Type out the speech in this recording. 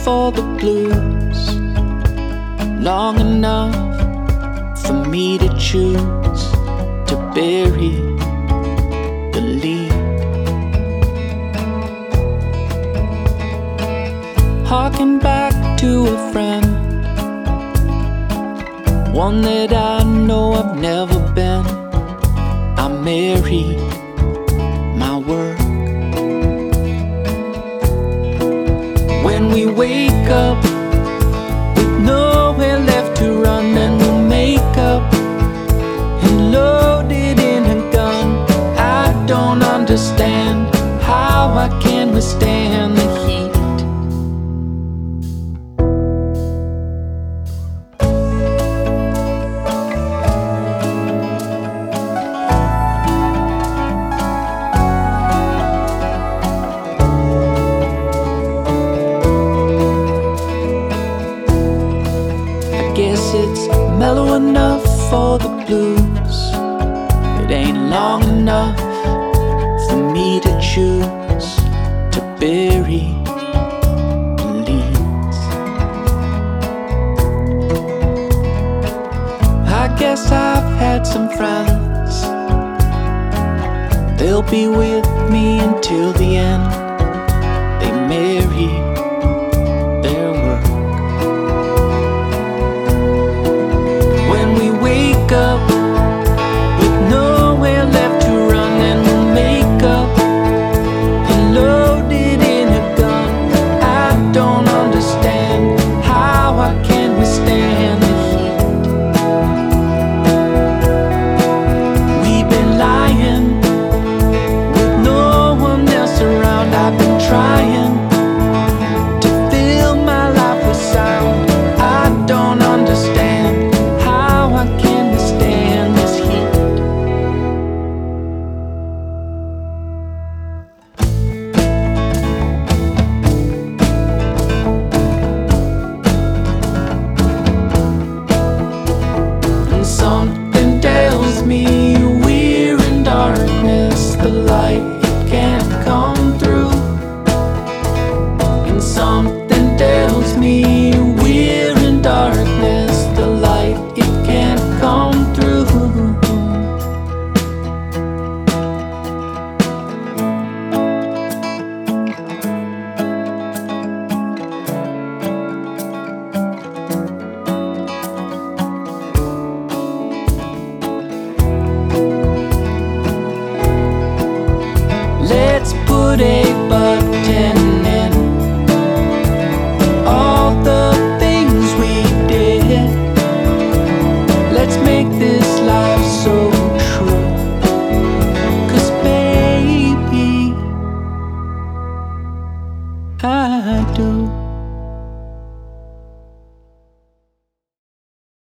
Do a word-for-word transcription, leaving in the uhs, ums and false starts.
for the blues, long enough for me to choose to bury the lead. Harking back to a friend, one that I know I've never been. I married my work. When we wake up with nowhere left to run, then we'll make up and load it in a gun. I don't understand how I can withstand the heat. Guess it's mellow enough for the blues. It ain't long enough for me to choose to bury the leads. I guess I've had some friends, they'll be with me until the end. They marry their work. Wake up with nowhere left to run, and we'll make up and load it in a gun. I don't understand how I can withstand the heat. We've been lying with no one else around. I've been trying to fill my life with sound. I don't understand how I can Something tells me we're in darkness, the light it can't come through. And something tells me we're in darkness, the light it can't come through. Let's put a button in all the things we did. Let's make this life so true. 'Cause baby, I do.